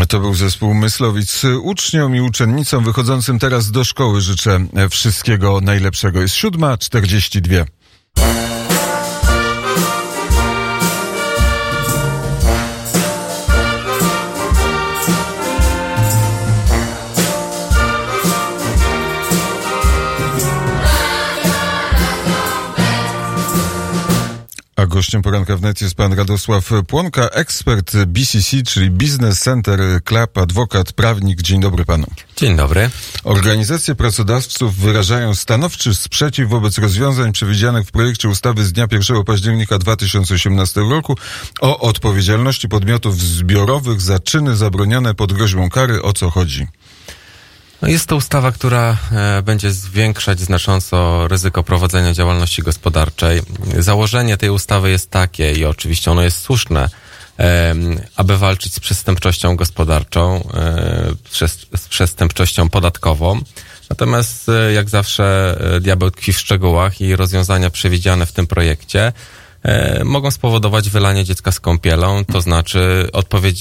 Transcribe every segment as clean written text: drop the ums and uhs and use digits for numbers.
To był zespół Myslowic. Uczniom i uczennicom wychodzącym teraz do szkoły życzę wszystkiego najlepszego. Jest 7:42. A gościem poranka wnet jest pan Radosław Płonka, ekspert BCC, czyli Business Center Club, adwokat, prawnik. Dzień dobry panu. Dzień dobry. Organizacje pracodawców wyrażają stanowczy sprzeciw wobec rozwiązań przewidzianych w projekcie ustawy z dnia 1 października 2018 roku o odpowiedzialności podmiotów zbiorowych za czyny zabronione pod groźbą kary. O co chodzi? No jest to ustawa, która będzie zwiększać znacząco ryzyko prowadzenia działalności gospodarczej. Założenie tej ustawy jest takie, i oczywiście ono jest słuszne, aby walczyć z przestępczością gospodarczą, z przestępczością podatkową. Natomiast jak zawsze diabeł tkwi w szczegółach i rozwiązania przewidziane w tym projekcie mogą spowodować wylanie dziecka z kąpielą, to znaczy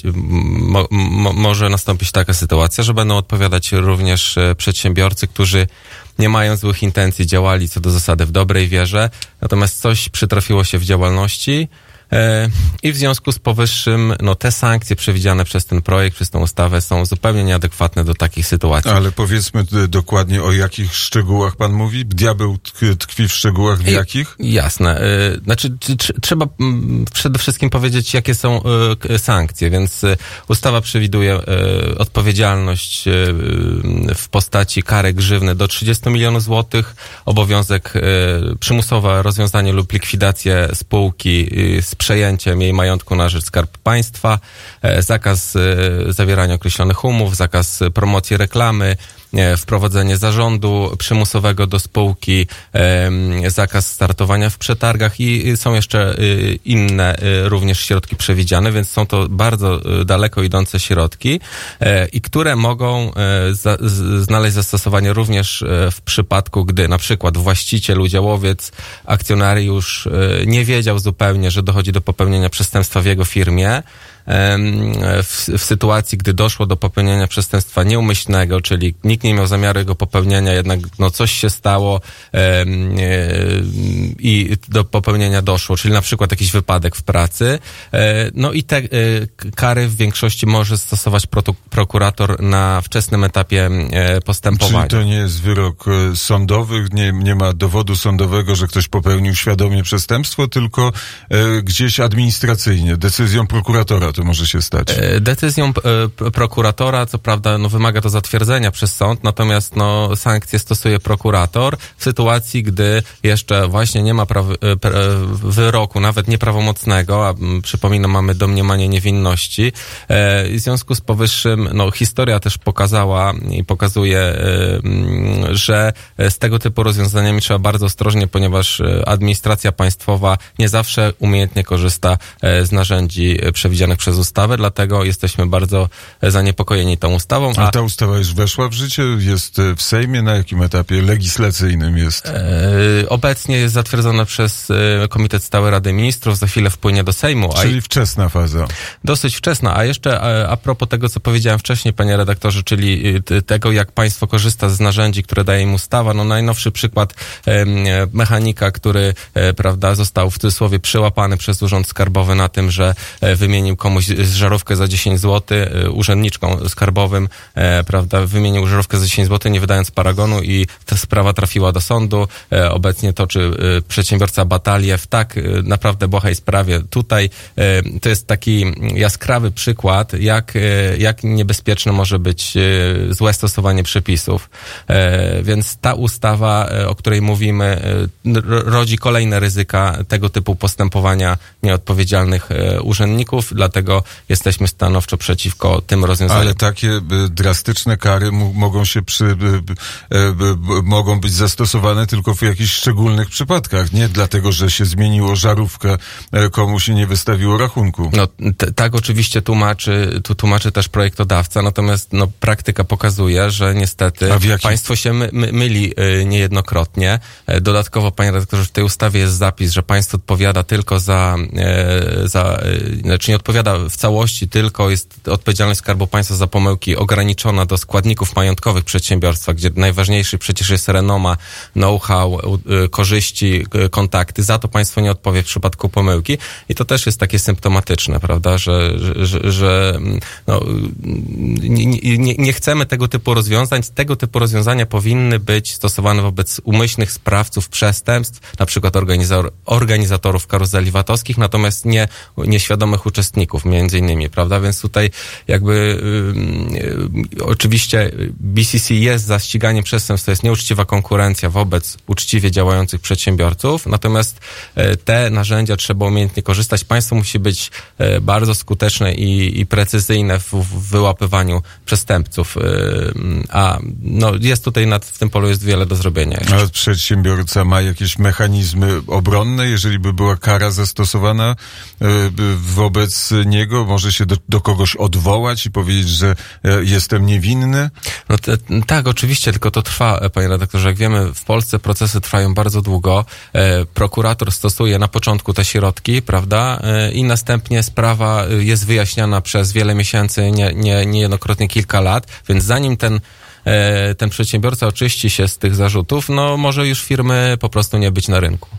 może nastąpić taka sytuacja, że będą odpowiadać również przedsiębiorcy, którzy nie mają złych intencji, działali co do zasady w dobrej wierze, natomiast coś przytrafiło się w działalności i w związku z powyższym te sankcje przewidziane przez ten projekt, przez tę ustawę są zupełnie nieadekwatne do takich sytuacji. Ale powiedzmy dokładnie, o jakich szczegółach pan mówi? Diabeł tkwi w szczegółach, w jakich? Jasne. Znaczy trzeba przede wszystkim powiedzieć, jakie są sankcje, więc ustawa przewiduje odpowiedzialność w postaci kary grzywny do 30 milionów złotych, obowiązek przymusowe rozwiązanie lub likwidację spółki z przejęciem jej majątku na rzecz Skarbu Państwa, zakaz zawierania określonych umów, zakaz promocji reklamy, wprowadzenie zarządu przymusowego do spółki, zakaz startowania w przetargach i są jeszcze inne również środki przewidziane, więc są to bardzo daleko idące środki i które mogą znaleźć zastosowanie również w przypadku, gdy na przykład właściciel, udziałowiec, akcjonariusz nie wiedział zupełnie, że dochodzi do popełnienia przestępstwa w jego firmie, w sytuacji, gdy doszło do popełnienia przestępstwa nieumyślnego, czyli nikt nie miał zamiaru jego popełnienia, jednak coś się stało i do popełnienia doszło, czyli na przykład jakiś wypadek w pracy, i te kary w większości może stosować prokurator na wczesnym etapie postępowania. Czyli to nie jest wyrok sądowy, nie ma dowodu sądowego, że ktoś popełnił świadomie przestępstwo, tylko gdzieś administracyjnie, decyzją prokuratora to może się stać. Decyzją prokuratora, co prawda, wymaga to zatwierdzenia przez sąd, natomiast sankcje stosuje prokurator w sytuacji, gdy jeszcze właśnie nie ma wyroku, nawet nieprawomocnego, a przypominam, mamy domniemanie niewinności. W związku z powyższym, historia też pokazała i pokazuje, że z tego typu rozwiązaniami trzeba bardzo ostrożnie, ponieważ administracja państwowa nie zawsze umiejętnie korzysta z narzędzi przewidzianych przez ustawę, dlatego jesteśmy bardzo zaniepokojeni tą ustawą. A ta ustawa już weszła w życie? Jest w Sejmie? Na jakim etapie legislacyjnym jest? Obecnie jest zatwierdzona przez Komitet Stały Rady Ministrów, za chwilę wpłynie do Sejmu. Czyli wczesna faza. Dosyć wczesna. A jeszcze a propos tego, co powiedziałem wcześniej, panie redaktorze, czyli tego, jak państwo korzysta z narzędzi, które daje im ustawa. Najnowszy przykład mechanika, który, został w cudzysłowie przyłapany przez Urząd Skarbowy na tym, że wymienił komuś żarówkę za 10 zł, urzędniczką skarbowym, wymienił żarówkę za 10 zł, nie wydając paragonu i ta sprawa trafiła do sądu. Obecnie toczy przedsiębiorca batalię w tak naprawdę błahej sprawie. Tutaj to jest taki jaskrawy przykład, jak niebezpieczne może być złe stosowanie przepisów. Więc ta ustawa, o której mówimy, rodzi kolejne ryzyka tego typu postępowania nieodpowiedzialnych urzędników, dlatego jesteśmy stanowczo przeciwko tym rozwiązaniom. Ale takie drastyczne kary mogą być zastosowane tylko w jakichś szczególnych przypadkach, nie dlatego, że się zmieniło żarówkę komuś i nie wystawiło rachunku. Tak oczywiście tłumaczy też projektodawca, natomiast praktyka pokazuje, że niestety państwo się myli niejednokrotnie. Dodatkowo, panie redaktorze, w tej ustawie jest zapis, że państwo odpowiada tylko nie odpowiada odpowiada w całości, tylko jest odpowiedzialność Skarbu Państwa za pomyłki ograniczona do składników majątkowych przedsiębiorstwa, gdzie najważniejszy przecież jest renoma, know-how, korzyści, kontakty. Za to państwo nie odpowie w przypadku pomyłki i to też jest takie symptomatyczne, prawda, że no, nie chcemy tego typu rozwiązań. Tego typu rozwiązania powinny być stosowane wobec umyślnych sprawców przestępstw, na przykład organizatorów karuzeli VAT-owskich, natomiast nie nieświadomych uczestników między innymi, prawda? Więc tutaj jakby oczywiście BCC jest za ściganiem przestępstw, to jest nieuczciwa konkurencja wobec uczciwie działających przedsiębiorców, natomiast te narzędzia trzeba umiejętnie korzystać. Państwo musi być bardzo skuteczne i precyzyjne w wyłapywaniu przestępców, a no jest tutaj w tym polu jest wiele do zrobienia jeszcze. A przedsiębiorca ma jakieś mechanizmy obronne, jeżeli by była kara zastosowana wobec niego? Może się do kogoś odwołać i powiedzieć, że jestem niewinny? No tak, oczywiście, tylko to trwa, panie redaktorze. Jak wiemy, w Polsce procesy trwają bardzo długo. Prokurator stosuje na początku te środki, prawda? I następnie sprawa jest wyjaśniana przez wiele miesięcy, niejednokrotnie kilka lat, więc zanim ten przedsiębiorca oczyści się z tych zarzutów, no może już firmy po prostu nie być na rynku.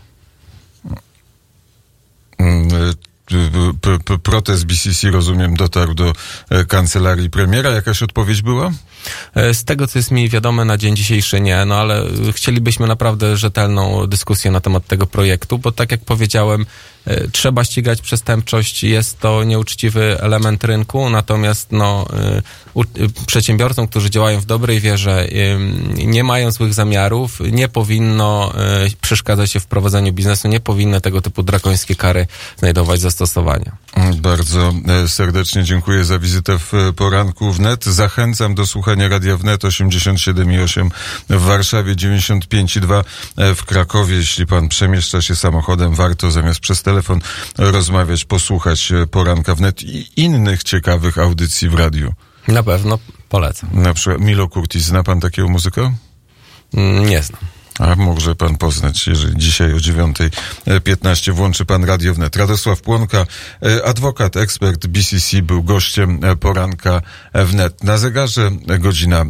Protest BCC, rozumiem, dotarł do kancelarii premiera. Jakaś odpowiedź była? Z tego, co jest mi wiadome, na dzień dzisiejszy nie, no ale chcielibyśmy naprawdę rzetelną dyskusję na temat tego projektu, bo tak jak powiedziałem, trzeba ścigać przestępczość, jest to nieuczciwy element rynku, natomiast przedsiębiorcom, którzy działają w dobrej wierze, nie mają złych zamiarów, nie powinno przeszkadzać się w prowadzeniu biznesu, nie powinny tego typu drakońskie kary znajdować zastosowania. Bardzo serdecznie dziękuję za wizytę w Poranku Wnet. Zachęcam do słuchania Radia Wnet 87,8 w Warszawie, 95,2 w Krakowie. Jeśli pan przemieszcza się samochodem, warto zamiast przez telefon rozmawiać, posłuchać Poranka Wnet i innych ciekawych audycji w radiu. Na pewno polecam. Na przykład Milo Curtis, zna pan takiego muzyka? Nie znam. A może pan poznać, jeżeli dzisiaj o 9:15 włączy pan Radio Wnet. Radosław Płonka, adwokat, ekspert BCC, był gościem Poranka Wnet. Na zegarze godzina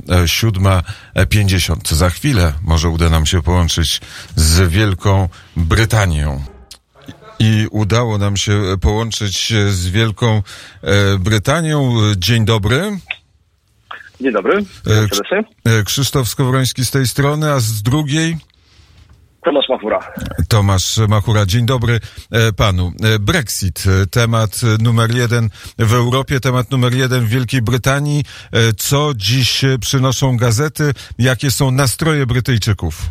7:50. Za chwilę może uda nam się połączyć z Wielką Brytanią. I udało nam się połączyć z Wielką Brytanią. Dzień dobry. Dzień dobry. Krzysztof Skowroński z tej strony, a z drugiej? Tomasz Machura. Tomasz Machura. Dzień dobry panu. Brexit, temat numer 1 w Europie, temat numer 1 w Wielkiej Brytanii. Co dziś przynoszą gazety? Jakie są nastroje Brytyjczyków?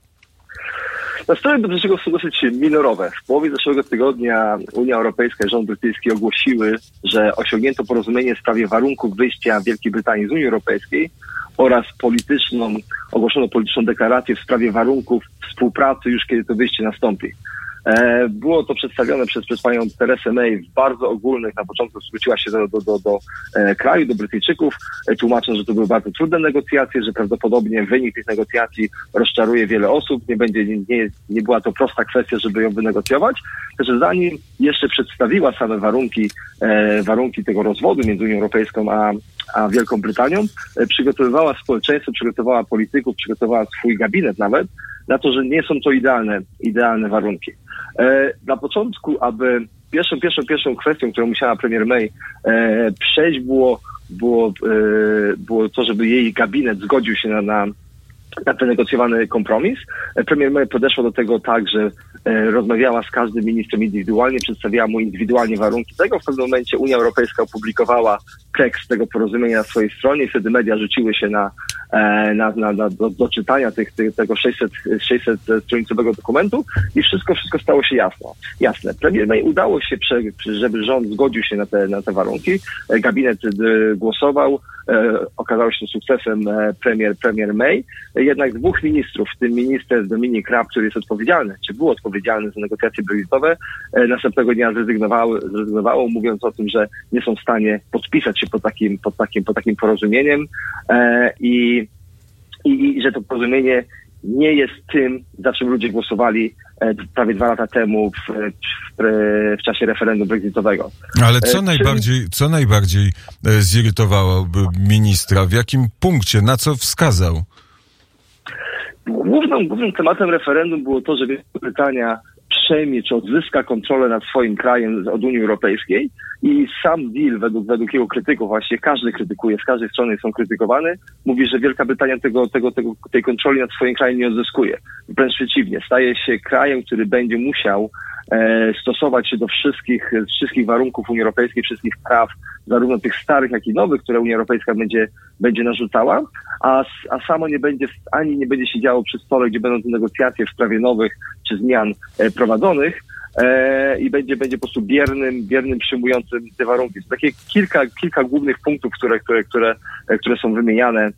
Nastroje Brytyjczyków są dosyć minorowe. W połowie zeszłego tygodnia Unia Europejska i rząd brytyjski ogłosiły, że osiągnięto porozumienie w sprawie warunków wyjścia Wielkiej Brytanii z Unii Europejskiej oraz ogłoszono polityczną deklarację w sprawie warunków współpracy już kiedy to wyjście nastąpi. Było to przedstawione przez panią Teresę May w bardzo ogólnych, na początku zwróciła się do kraju, do Brytyjczyków, tłumacząc, że to były bardzo trudne negocjacje, że prawdopodobnie wynik tych negocjacji rozczaruje wiele osób, nie była to prosta kwestia, żeby ją wynegocjować. Także zanim jeszcze przedstawiła same warunki tego rozwodu między Unią Europejską a Wielką Brytanią, przygotowywała społeczeństwo, przygotowała polityków, przygotowała swój gabinet nawet, na to, że nie są to idealne warunki. Na początku, aby pierwszą kwestią, którą musiała premier May przejść, było to, żeby jej gabinet zgodził się na wynegocjowany kompromis. Premier May podeszła do tego tak, że rozmawiała z każdym ministrem indywidualnie, przedstawiała mu indywidualnie warunki tego. W pewnym momencie Unia Europejska opublikowała tekst tego porozumienia na swojej stronie i wtedy media rzuciły się do czytania tego 600-stronicowego dokumentu i wszystko stało się jasne. Premier May udało się, żeby rząd zgodził się na te warunki. Gabinet głosował. Okazało się sukcesem premier May. Jednak dwóch ministrów, w tym minister Dominic Raab, który jest odpowiedzialny, czy był odpowiedzialny za negocjacje brexitowe, następnego dnia zrezygnowało, mówiąc o tym, że nie są w stanie podpisać się pod takim porozumieniem i że to porozumienie nie jest tym, za czym ludzie głosowali prawie 2 lata temu w czasie referendum brexitowego. Ale co najbardziej zirytowałoby ministra? W jakim punkcie? Na co wskazał? Głównym tematem referendum było to, że Wielka Brytania przejmie czy odzyska kontrolę nad swoim krajem od Unii Europejskiej i sam deal według jego krytyków, właśnie każdy krytykuje, z każdej strony są krytykowany, mówi, że Wielka Brytania tej kontroli nad swoim krajem nie odzyskuje. Wręcz przeciwnie, staje się krajem, który będzie musiał stosować się do wszystkich warunków Unii Europejskiej, wszystkich praw, zarówno tych starych, jak i nowych, które Unia Europejska będzie narzucała, a samo nie będzie się działo przy stole, gdzie będą te negocjacje w sprawie nowych czy zmian prowadzonych i będzie po prostu biernym przyjmującym te warunki. To takie kilka głównych punktów, które są wymieniane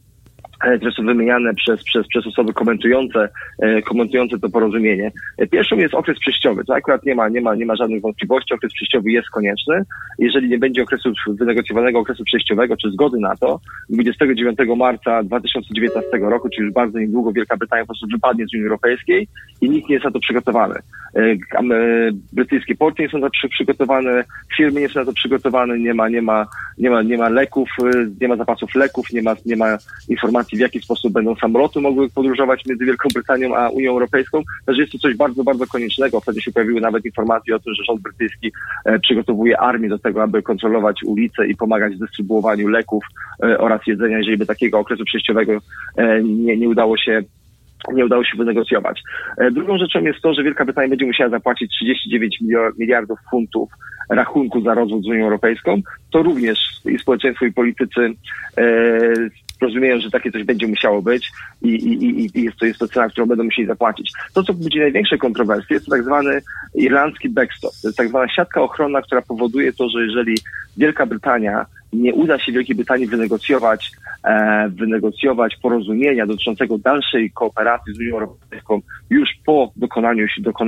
przez osoby komentujące to porozumienie. Pierwszą jest okres przejściowy. To akurat nie ma żadnych wątpliwości. Okres przejściowy jest konieczny. Jeżeli nie będzie wynegocjowanego okresu przejściowego, czy zgody na to, 29 marca 2019 roku, czyli już bardzo niedługo, Wielka Brytania po prostu wypadnie z Unii Europejskiej i nikt nie jest na to przygotowany. Brytyjskie porty nie są na to przygotowane, firmy nie są na to przygotowane, nie ma leków, nie ma zapasów leków, nie ma informacji, w jaki sposób będą samoloty mogły podróżować między Wielką Brytanią a Unią Europejską. Także jest to coś bardzo, bardzo koniecznego. Wtedy się pojawiły nawet informacje o tym, że rząd brytyjski przygotowuje armię do tego, aby kontrolować ulice i pomagać w dystrybuowaniu leków oraz jedzenia, jeżeli by takiego okresu przejściowego nie udało się wynegocjować. Drugą rzeczą jest to, że Wielka Brytania będzie musiała zapłacić 39 miliardów funtów rachunku za rozwód z Unią Europejską. To również i społeczeństwo, i politycy rozumieją, że takie coś będzie musiało być i jest to cena, którą będą musieli zapłacić. To, co budzi największe kontrowersje, jest to tak zwany irlandzki backstop. To jest tak zwana siatka ochronna, która powoduje to, że jeżeli Wielka Brytania nie uda się Wielkiej Brytanii wynegocjować porozumienia dotyczącego dalszej kooperacji z Unią Europejską już po dokonaniu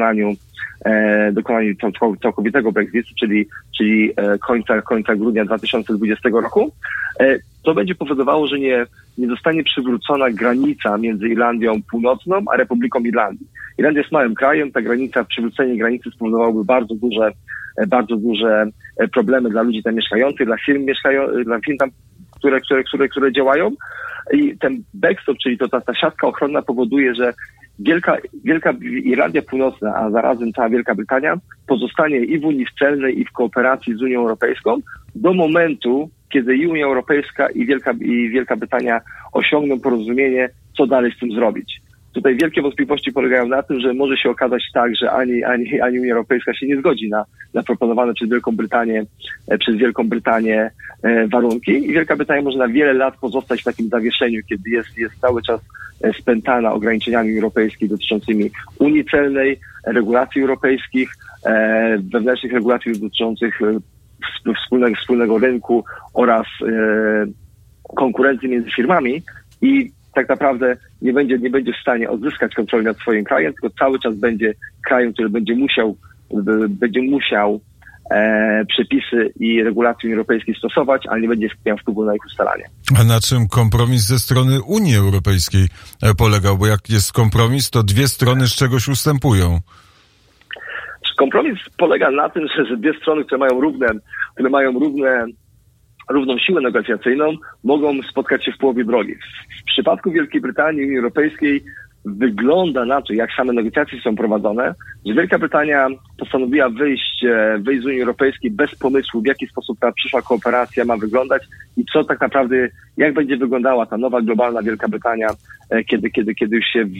całkowitego Brexitu, czyli końca grudnia 2020 roku, to będzie powodowało, że nie zostanie przywrócona granica między Irlandią Północną a Republiką Irlandii. Irlandia jest małym krajem, przywrócenie granicy spowodowałoby bardzo duże problemy dla ludzi tam mieszkających, dla firm tam, które działają. I ten backstop, czyli ta siatka ochronna powoduje, że Wielka Irlandia Północna, a zarazem cała Wielka Brytania pozostanie i w Unii Celnej, i w kooperacji z Unią Europejską do momentu, kiedy i Unia Europejska, i Wielka Brytania osiągną porozumienie, co dalej z tym zrobić. Tutaj wielkie wątpliwości polegają na tym, że może się okazać tak, że ani Unia Europejska się nie zgodzi na proponowane przez Wielką Brytanię warunki i Wielka Brytania może na wiele lat pozostać w takim zawieszeniu, kiedy jest cały czas spętana ograniczeniami Unii Europejskiej dotyczącymi Unii Celnej, regulacji europejskich, wewnętrznych regulacji dotyczących wspólnego rynku oraz konkurencji między firmami i tak naprawdę nie będzie w stanie odzyskać kontroli nad swoim krajem, tylko cały czas będzie krajem, który będzie musiał przepisy i regulacje Unii Europejskiej stosować, ale nie będzie miał wpływu na ich ustalanie. A na czym kompromis ze strony Unii Europejskiej polegał? Bo jak jest kompromis, to dwie strony z czegoś ustępują. Kompromis polega na tym, że dwie strony, które mają równą siłę negocjacyjną, mogą spotkać się w połowie drogi. W przypadku Wielkiej Brytanii i Unii Europejskiej wygląda na to, jak same negocjacje są prowadzone, że Wielka Brytania postanowiła wyjść z Unii Europejskiej bez pomysłu, w jaki sposób ta przyszła kooperacja ma wyglądać i co tak naprawdę, jak będzie wyglądała ta nowa globalna Wielka Brytania, kiedy już się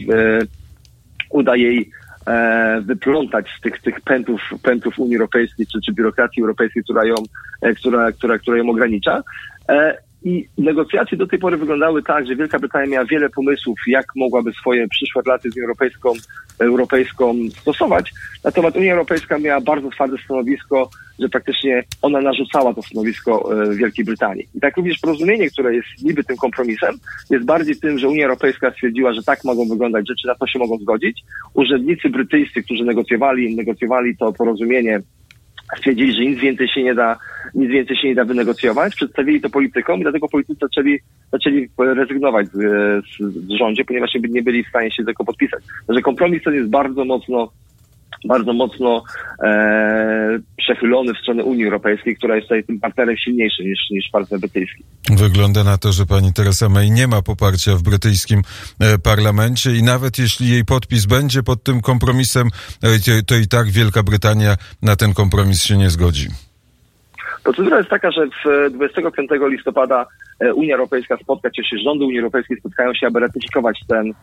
uda jej wyplątać z tych pętów Unii Europejskiej czy biurokracji europejskiej, która ją ogranicza. I negocjacje do tej pory wyglądały tak, że Wielka Brytania miała wiele pomysłów, jak mogłaby swoje przyszłe relacje z Unią Europejską stosować. Natomiast Unia Europejska miała bardzo twarde stanowisko, że praktycznie ona narzucała to stanowisko Wielkiej Brytanii. I tak również porozumienie, które jest niby tym kompromisem, jest bardziej tym, że Unia Europejska stwierdziła, że tak mogą wyglądać rzeczy, na to się mogą zgodzić. Urzędnicy brytyjscy, którzy negocjowali to porozumienie, stwierdzili, że nic więcej się nie da wynegocjować, przedstawili to politykom i dlatego politycy zaczęli rezygnować z rządzie, ponieważ nie byli w stanie się tego podpisać. Także kompromis ten jest bardzo mocno bardzo mocno przechylony w stronę Unii Europejskiej, która jest tutaj tym partnerem silniejszym niż partner brytyjski. Wygląda na to, że pani Theresa May nie ma poparcia w brytyjskim parlamencie i nawet jeśli jej podpis będzie pod tym kompromisem, to i tak Wielka Brytania na ten kompromis się nie zgodzi. Procedura jest taka, że 25 listopada Unia Europejska spotka się, rządy Unii Europejskiej spotkają się, aby ratyfikować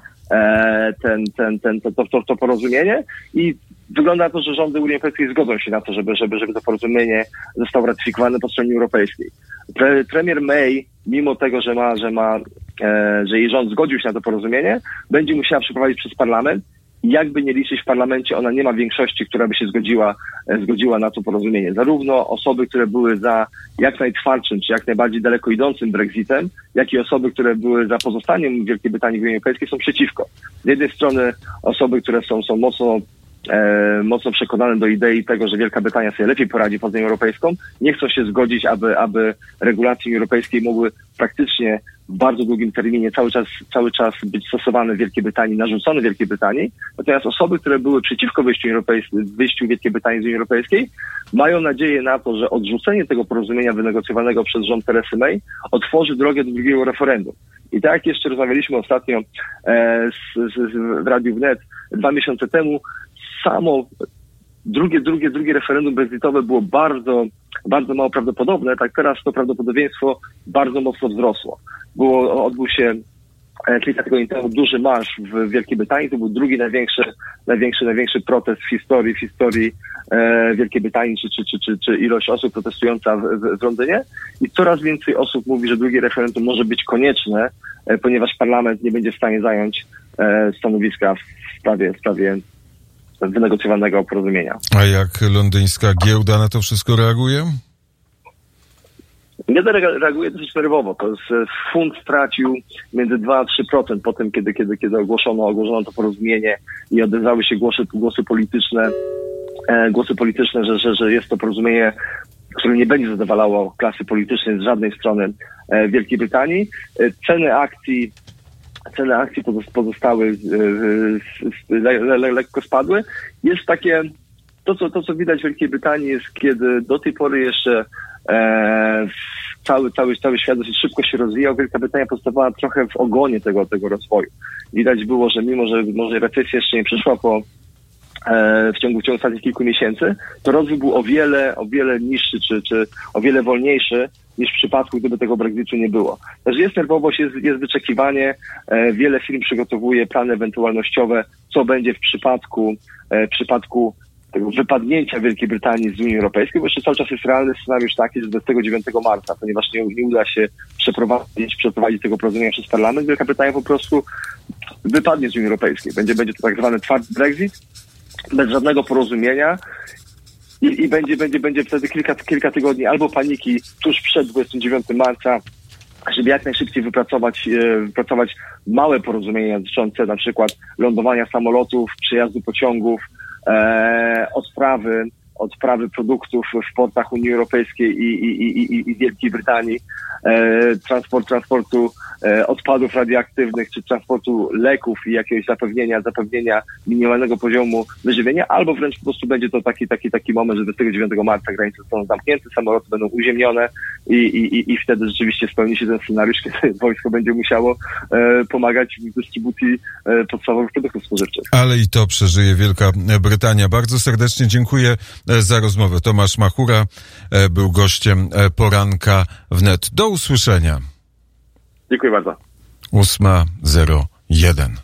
to porozumienie i wygląda na to, że rządy Unii Europejskiej zgodzą się na to, żeby to porozumienie zostało ratyfikowane po stronie europejskiej. Premier May, mimo tego, że jej rząd zgodził się na to porozumienie, będzie musiała przeprowadzić przez parlament. Jakby nie liczyć w parlamencie, ona nie ma większości, która by się zgodziła na to porozumienie. Zarówno osoby, które były za jak najtwardszym, czy jak najbardziej daleko idącym Brexitem, jak i osoby, które były za pozostaniem Wielkiej Brytanii w Unii Europejskiej, są przeciwko. Z jednej strony osoby, które są mocno przekonane do idei tego, że Wielka Brytania sobie lepiej poradzi poza Unią Europejską, nie chcą się zgodzić, aby regulacje Unii Europejskiej mogły praktycznie w bardzo długim terminie cały czas być stosowane w Wielkiej Brytanii, narzucone w Wielkiej Brytanii. Natomiast osoby, które były przeciwko wyjściu Wielkiej Brytanii z Unii Europejskiej, mają nadzieję na to, że odrzucenie tego porozumienia wynegocjowanego przez rząd Theresy May otworzy drogę do drugiego referendum. I tak jak jeszcze rozmawialiśmy ostatnio w Radiu Wnet 2 miesiące temu, samo drugie referendum brexitowe było bardzo mało prawdopodobne, tak teraz to prawdopodobieństwo bardzo mocno wzrosło. Odbył się kilka tygodni temu duży marsz w Wielkiej Brytanii, to był drugi największy protest w historii Wielkiej Brytanii, czy ilość osób protestująca w Londynie i coraz więcej osób mówi, że drugie referendum może być konieczne, ponieważ parlament nie będzie w stanie zająć stanowiska w sprawie wynegocjowanego porozumienia. A jak londyńska giełda na to wszystko reaguje? Giełda reaguje dosyć nerwowo. To jest, funt stracił między 2 a 3% po tym, kiedy ogłoszono to porozumienie i odezwały się głosy polityczne, że jest to porozumienie, które nie będzie zadowalało klasy politycznej z żadnej strony Wielkiej Brytanii. Ceny akcji pozostały, lekko spadły. Jest takie, to co widać w Wielkiej Brytanii jest, kiedy do tej pory jeszcze cały świat dosyć szybko się rozwijał, Wielka Brytania pozostawała trochę w ogonie tego rozwoju. Widać było, że mimo, że może recesja jeszcze nie przyszła w ciągu ostatnich kilku miesięcy, to rozwój był o wiele niższy, czy o wiele wolniejszy niż w przypadku, gdyby tego Brexitu nie było. Także jest nerwowość, jest wyczekiwanie, wiele firm przygotowuje plany ewentualnościowe, co będzie w przypadku tego wypadnięcia Wielkiej Brytanii z Unii Europejskiej, bo jeszcze cały czas jest realny scenariusz taki, że 29 marca, ponieważ nie uda się przeprowadzić tego porozumienia przez parlament, Wielka Brytania po prostu wypadnie z Unii Europejskiej. Będzie to tak zwany twardy Brexit, bez żadnego porozumienia i będzie wtedy kilka tygodni albo paniki tuż przed 29 marca, żeby jak najszybciej wypracować małe porozumienia dotyczące na przykład lądowania samolotów, przejazdu pociągów, odprawy produktów w portach Unii Europejskiej i Wielkiej Brytanii, transportu odpadów radioaktywnych, czy transportu leków i jakiegoś zapewnienia minimalnego poziomu wyżywienia, albo wręcz po prostu będzie to taki moment, że 29 marca granice zostaną zamknięte, samoloty będą uziemione i wtedy rzeczywiście spełni się ten scenariusz, kiedy wojsko będzie musiało pomagać w dystrybucji podstawowych produktów spożywczych. Ale i to przeżyje Wielka Brytania. Bardzo serdecznie dziękuję za rozmowę. Tomasz Machura był gościem Poranka Wnet. Do usłyszenia. Dziękuję bardzo. 8:01.